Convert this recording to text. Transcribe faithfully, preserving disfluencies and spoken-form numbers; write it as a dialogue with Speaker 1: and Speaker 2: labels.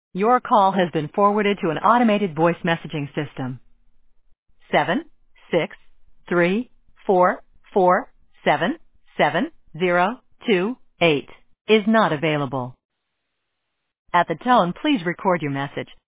Speaker 1: Your call has been forwarded to an automated voice messaging system. Seven, six, three, four, four, seven, seven, zero, two, eight is not available. At the tone, please record your message.